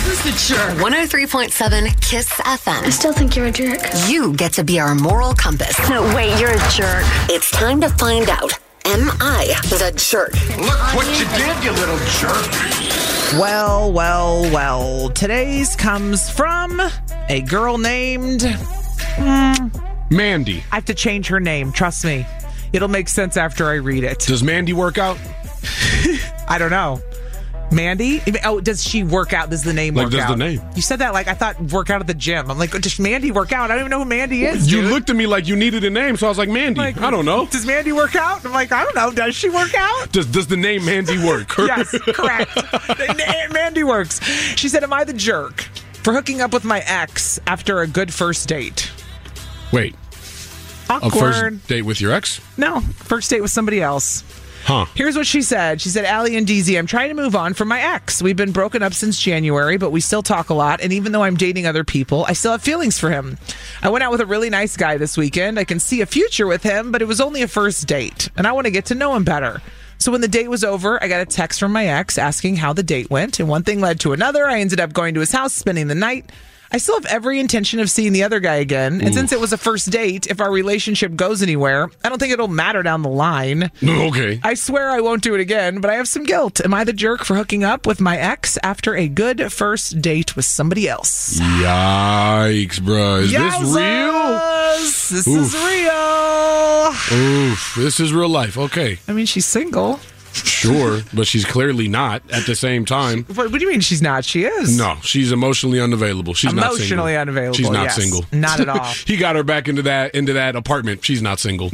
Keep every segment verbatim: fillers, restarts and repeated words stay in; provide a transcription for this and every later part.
Who's the jerk? one oh three point seven KISS F M. I still think you're a jerk. You get to be our moral compass. No, wait, you're a jerk. It's time to find out. Am I the jerk? Look what you did, you little jerk. Well, well, well. Today's comes from a girl named... Hmm, Mandy. I have to change her name. Trust me. It'll make sense after I read it. Does Mandy work out? I don't know. Mandy? Oh, does she work out? Does the name Like, work does out? the name. You said that like I thought work out at the gym. I'm like, does Mandy work out? I don't even know who Mandy is, You dude. looked at me like you needed a name, so I was like, Mandy. Like, I don't know. Does Mandy work out? I'm like, I don't know. Does she work out? Does does the name Mandy work? Yes, correct. Mandy works. She said, am I the jerk for hooking up with my ex after a good first date? Wait, Awkward. a first date with your ex? No, first date with somebody else. Huh. Here's what she said. She said, Allie and D Z, I'm trying to move on from my ex. We've been broken up since January, but we still talk a lot. And even though I'm dating other people, I still have feelings for him. I went out with a really nice guy this weekend. I can see a future with him, but it was only a first date. And I want to get to know him better. So when the date was over, I got a text from my ex asking how the date went. And one thing led to another. I ended up going to his house, spending the night. I still have every intention of seeing the other guy again. And Ooh. Since it was a first date, if our relationship goes anywhere, I don't think it'll matter down the line. Okay. I swear I won't do it again, but I have some guilt. Am I the jerk for hooking up with my ex after a good first date with somebody else? Yikes, bruh. Is Yowzers! this real? This Oof. is real. Oof. This is real life. Okay. I mean, she's single. Sure, but she's clearly not at the same time. What, what do you mean she's not? She is. No, she's emotionally unavailable. She's not single. Emotionally unavailable. She's not yes. single. Not at all. He got her back into that into that apartment. She's not single.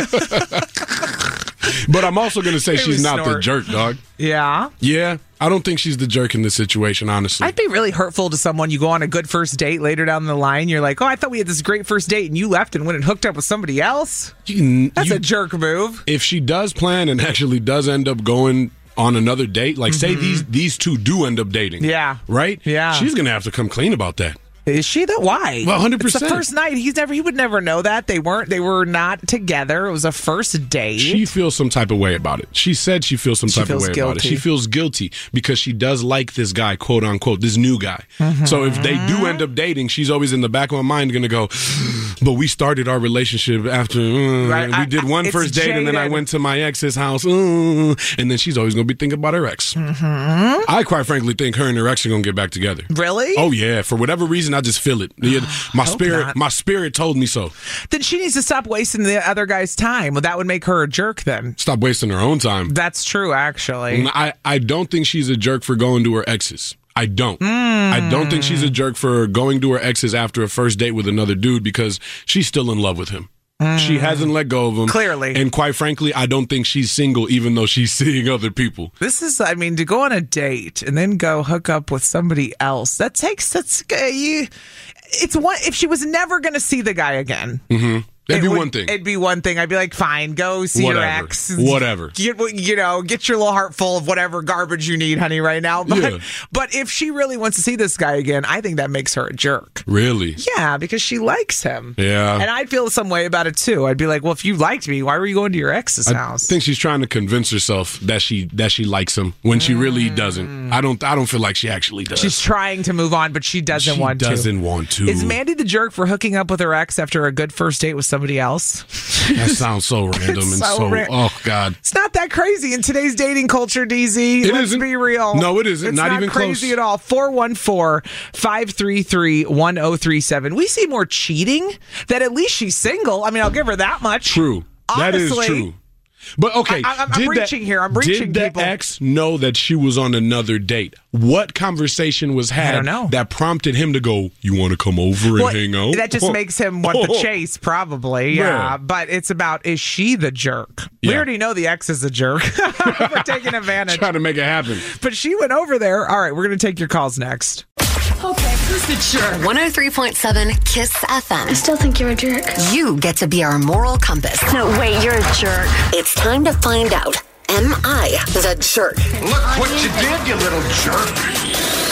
But I'm also going to say she's not snort. the jerk, dog. Yeah? Yeah, I don't think she's the jerk in this situation, honestly. I'd be really hurtful to someone. You go on a good first date later down the line. You're like, oh, I thought we had this great first date, and you left and went and hooked up with somebody else? You, That's you, a jerk move. If she does plan and actually does end up going on another date, like mm-hmm. say these these two do end up dating. Yeah. Right? Yeah. She's going to have to come clean about that. Is she that? Why? Well, one hundred percent. It's the first night. He's never. He would never know that they weren't. They were not together. It was a first date. She feels some type of way about it. She said she feels some she type feels of way guilty. about it. She feels guilty because she does like this guy, quote unquote, this new guy. Mm-hmm. So if they do end up dating, she's always in the back of her mind going to go, but we started our relationship after uh, right. we did one I, first date, jaded. and then I went to my ex's house, uh, and then she's always going to be thinking about her ex. Mm-hmm. I quite frankly think her and her ex are going to get back together. Really? Oh yeah. For whatever reason, I just feel it. My spirit, not. my spirit told me so. Then she needs to stop wasting the other guy's time. Well, that would make her a jerk then. Stop wasting her own time. That's true, actually. I, I don't think she's a jerk for going to her exes. I don't. Mm. I don't think she's a jerk for going to her exes after a first date with another dude because she's still in love with him. Mm. She hasn't let go of him. Clearly. And quite frankly, I don't think she's single even though she's seeing other people. This is, I mean, to go on a date and then go hook up with somebody else, that takes, that's, uh, you, it's one, if she was never going to see the guy again. Mm-hmm. That'd it be would, one thing. It'd be one thing. I'd be like, fine, go see whatever. your ex. Whatever. Get, you know, get your little heart full of whatever garbage you need, honey, right now. But, yeah. but if she really wants to see this guy again, I think that makes her a jerk. Really? Yeah, because she likes him. Yeah. And I'd feel some way about it, too. I'd be like, well, if you liked me, why were you going to your ex's I house? I think she's trying to convince herself that she that she likes him when she really doesn't. I don't I don't feel like she actually does. She's trying to move on, but she doesn't she want to. She doesn't want to. Is Mandy the jerk for hooking up with her ex after a good first date with somebody else? That sounds so random and so, so, ra- oh, God. It's not that crazy in today's dating culture, D Z. It Let's isn't. be real. No, it isn't. It's not, not even crazy close. at all. four one four, five three three, one oh three seven. We see more cheating that at least she's single. I mean, I'll give her that much. True. Honestly, that is true. But okay, I, I'm, I'm did reaching the, here. I'm reaching Did the people. ex know that she was on another date? What conversation was had I don't know. that prompted him to go, you want to come over and well, hang out? That just makes him want the chase, probably. Yeah. Yeah. But it's about, is she the jerk? We Yeah. already know the ex is the jerk. We're taking advantage. Trying to make it happen. But she went over there. All right, we're going to take your calls next. Okay, who's the jerk? one oh three point seven KISS F M. I still think you're a jerk. You get to be our moral compass. No, wait, you're a jerk. It's time to find out. Am I the jerk? Look what you did, you little jerk.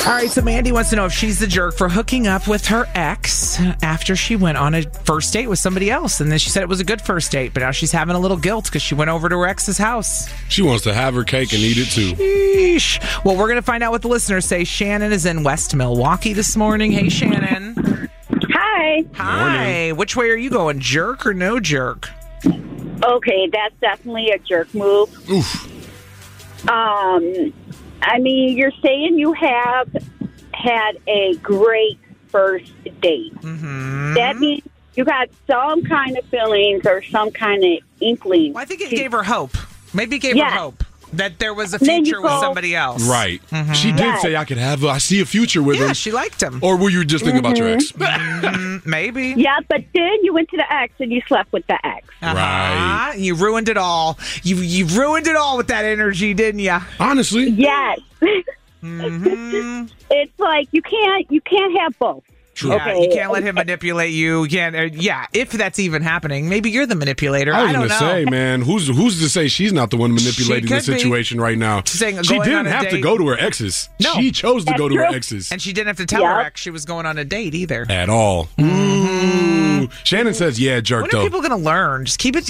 All right, so Mandy wants to know if she's the jerk for hooking up with her ex after she went on a first date with somebody else. And then she said it was a good first date, but now she's having a little guilt because she went over to her ex's house. She wants to have her cake and eat it too. Sheesh. Well, we're going to find out what the listeners say. Shannon is in West Milwaukee this morning. Hey, Shannon. Hi. Hi. Morning. Which way are you going, jerk or no jerk? Okay, that's definitely a jerk move. Oof. Um, I mean, you're saying you have had a great first date. Mm-hmm. That means you got some kind of feelings or some kind of inkling. Well, I think it gave her hope. Maybe it gave Yes. her hope that there was a Then you future with go- somebody else. Right. She did Yes. say I could have, I see a future with Yeah, him. she liked him. Or were you just thinking about your ex? Mm, maybe. Yeah, but then you went to the ex and you slept with the ex. Uh-huh. Right. You ruined it all. You you ruined it all with that energy, didn't you? Honestly. Yes. Mm-hmm. It's like you can't you can't have both. True. Yeah, Okay. you can't let him manipulate you. You can't. Uh, yeah, if that's even happening, maybe you're the manipulator. I I, was don't gonna know. say, man, who's who's to say she's not the one manipulating the could be. situation right now? She's saying she going didn't on a have to date- go to her exes. No. She chose to That's go to her true. exes And she didn't have to tell Yeah. her ex she was going on a date either. at all. Ooh. Shannon says, "Yeah, jerk When are though." people going to learn? Just keep it.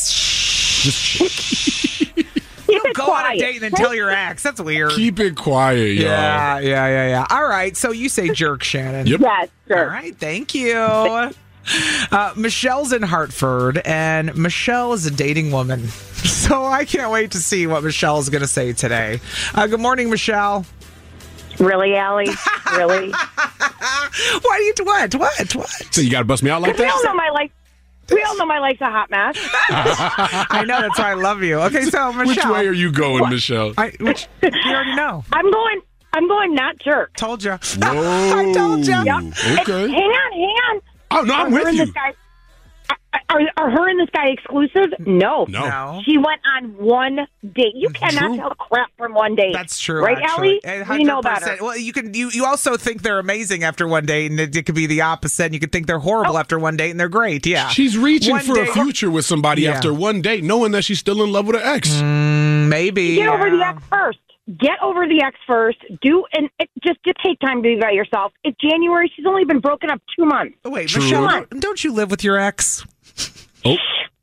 Keep Don't it go quiet. on a date and then tell your ex. That's weird. Keep it quiet, y'all. yeah, yeah, yeah, yeah. All right. So you say jerk, Shannon. Yep. Yes, All sure. right, thank you. Uh, Michelle's in Hartford, and Michelle is a dating woman. So I can't wait to see what Michelle is going to say today. Uh, good morning, Michelle. Really, Allie? Really? Why do you, what, what, what? So you got to bust me out like We all that? know my life. We all know my life's a hot mess. I know, that's why I love you. Okay, so Michelle. Which way are you going, Michelle? I, which, you already know. I'm going. I'm going not jerk. Told you. Whoa. I told you. Yep. Okay. Hang on, hang on. Oh no, I'm Are her with and you. this guy- Are, are her and this guy exclusive? No. No. No. She went on one date. You cannot True. tell crap from one date. That's true, right, actually. Allie? We know one hundred percent. better. Well, you can. You, you also think they're amazing after one date, and it, it could be the opposite. And you could think they're horrible after one date, and they're great. Yeah, She's reaching One for date- a future with somebody Yeah. after one date, knowing that she's still in love with her ex. Mm, maybe. Get over the yeah. ex first. Get over the ex first. Do and it, just just take time to be by yourself. It's January. She's only been broken up two months. Oh, wait, True. Michelle, don't, don't you live with your ex? Oh.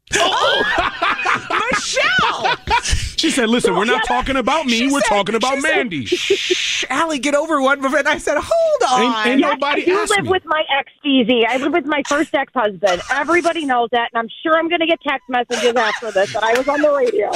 Michelle! She said, listen, we're not talking about me. She We're said- talking about she said, Mandy. Shh, Allie, get over one. And I said, hold on. Ain't- ain't Yes, Nobody I do asked live me. with my ex, Steezy. I live with my first ex-husband. Everybody knows that, and I'm sure I'm going to get text messages after this that I was on the radio.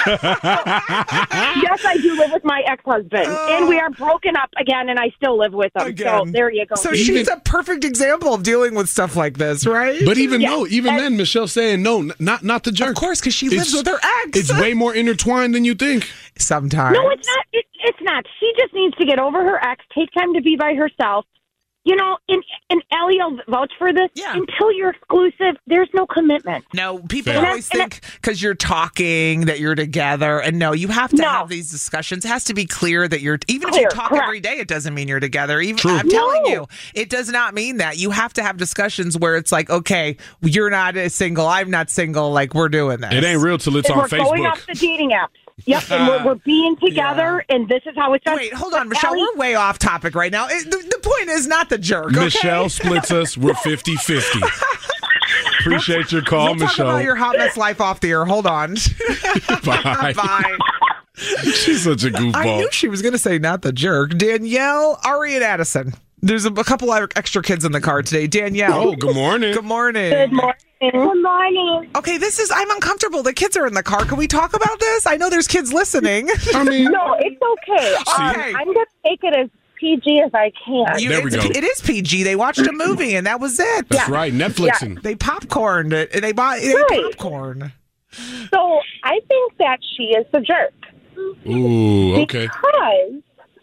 Yes, I do live with my ex-husband, and we are broken up again, and I still live with him. Again. So there you go. So Steezy. she's a perfect example of dealing with stuff like this, right? But even Yeah. though, even And- then, Michelle's saying no, n- not not the jerk. Of course, because she lives It's- with her ex. It's way more intertwined than you think. Sometimes. No, it's not. It, it's not. She just needs to get over her ex, take time to be by herself. You know, and, and Allie will vouch for this. Yeah. Until you're exclusive, there's no commitment. No, people Fair. always think because you're talking that you're together, and no, you have to No. have these discussions. It has to be clear that you're. Even if Clear, you talk correct. every day, it doesn't mean you're together. Even True. I'm telling No. you, it does not mean that. You have to have discussions where it's like, okay, you're not single, I'm not single, like we're doing this. It ain't real till it's And on we're going Facebook. off the dating apps. Yep, and we're, we're being together, and this is how it's done. Wait, hold on, But Michelle. Allie- We're way off topic right now. It, the, the point is not the jerk. Okay? Michelle splits us. We're fifty-fifty. Appreciate your call, We'll talk Michelle. about your hot mess life off the air. Hold on. Bye. Bye. She's such a I goofball. knew she was going to say not the jerk. Danielle, Ari, and Addison. There's a, a couple of extra kids in the car today. Danielle. Oh, good morning. Good morning. Good morning. Good morning. Okay, this is, I'm uncomfortable. The kids are in the car. Can we talk about this? I know there's kids listening. I mean, No, it's okay. Um, Okay. I'm going to take it as P G as I can. You- There we it's- go. It is P G. They watched a movie and that was it. that's right. Netflixing. They popcorned it. They bought they Right. popcorn. So I think that she is the jerk. Ooh, okay. Because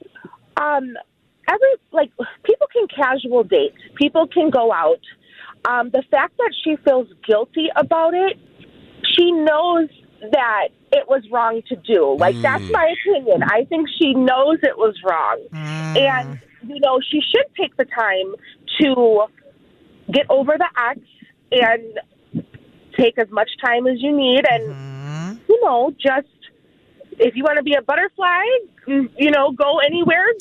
um, every like people can casual date, people can go out. Um, the fact that she feels guilty about it, she knows that it was wrong to do. Like that's my opinion. I think she knows it was wrong, and you know she should take the time to get over the ex and take as much time as you need, and you know just. If you want to be a butterfly, you know, go anywhere,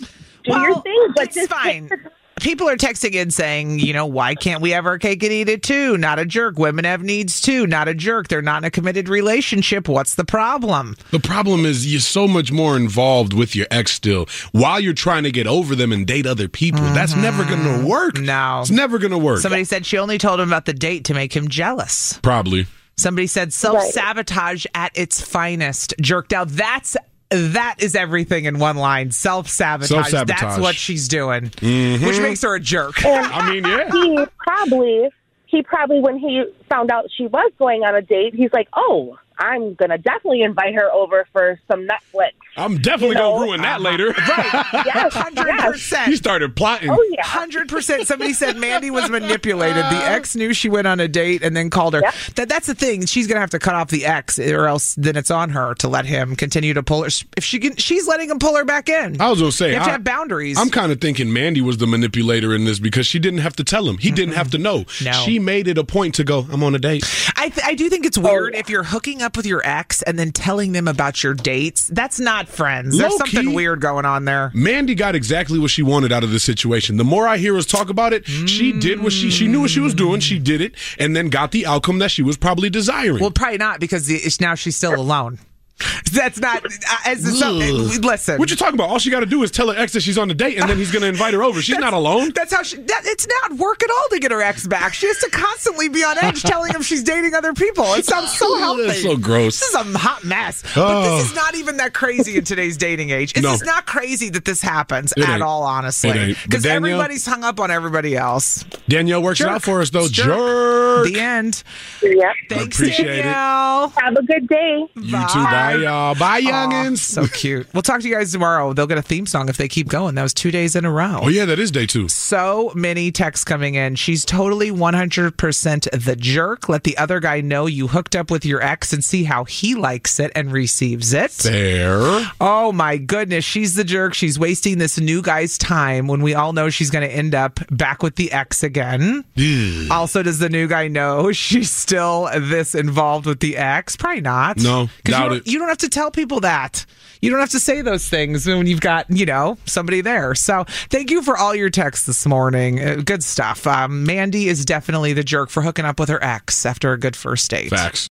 do Well, your thing, but it's just fine. People are texting in saying, you know, why can't we have our cake and eat it too? Not a jerk. Women have needs too. Not a jerk. They're not in a committed relationship. What's the problem? The problem is you're so much more involved with your ex still while you're trying to get over them and date other people. Mm-hmm. That's never going to work. No. It's never going to work. Somebody said she only told him about the date to make him jealous. Probably. Somebody said self-sabotage at its finest. Jerked out. That's That is everything in one line. Self-sabotage. Self-sabotage. That's what she's doing, mm-hmm. which makes her a jerk. And I mean, yeah. He probably, he probably, when he found out she was going on a date, he's like, oh, I'm going to definitely invite her over for some Netflix. I'm definitely You know, going to ruin that later. Right. Yes, one hundred percent. He started plotting. Oh, yeah. one hundred percent. Somebody said Mandy was manipulated. The ex knew she went on a date and then called her. Yep. That That's the thing. She's going to have to cut off the ex, or else then it's on her to let him continue to pull her. If she can, she's letting him pull her back in. I was going to say. You have to I, have boundaries. I'm kind of thinking Mandy was the manipulator in this because she didn't have to tell him. He mm-hmm. didn't have to know. No. She made it a point to go, I'm on a date. I, th- I do think it's weird Oh, yeah. if you're hooking up with your ex and then telling them about your dates. That's not friends. There's Low something key, weird going on there. Mandy got exactly what she wanted out of this situation. The more I hear us talk about it, mm. she did what she she knew what she was doing. She did it and then got the outcome that she was probably desiring. Well, probably not, because it's, now she's still alone. That's not as something. Listen, what you talking about? All she got to do is tell her ex that she's on the date, and then he's going to invite her over. She's not alone. That's how she. That, it's not work at all to get her ex back. She has to constantly be on edge, telling him she's dating other people. It sounds so healthy. That's so gross. This is a hot mess. Oh. But this is not even that crazy in today's dating age. It's No. just not crazy that this happens It at ain't. all. It Honestly, ain't. But because Danielle- everybody's hung up on everybody else. Danielle works it Jerk. out for us, though. It's jerk. Jerk. The end. Yep. Thanks, appreciate it. Danielle. Have a good day. You too. Bye, y'all. Bye, Aw, youngins. so cute. We'll talk to you guys tomorrow. They'll get a theme song if they keep going. That was two days in a row. Oh, yeah, that is day two. So many texts coming in. She's totally one hundred percent the jerk. Let the other guy know you hooked up with your ex and see how he likes it and receives it. Fair. Oh my goodness, she's the jerk. She's wasting this new guy's time when we all know she's going to end up back with the ex again. Also, does the new guy know she's still this involved with the ex? Probably not. No, 'Cause doubt you don't, it. you don't have to tell people that. You don't have to say those things when you've got, you know, somebody there. So thank you for all your texts this morning. Uh, good stuff. Um, Mandy is definitely the jerk for hooking up with her ex after a good first date. Facts.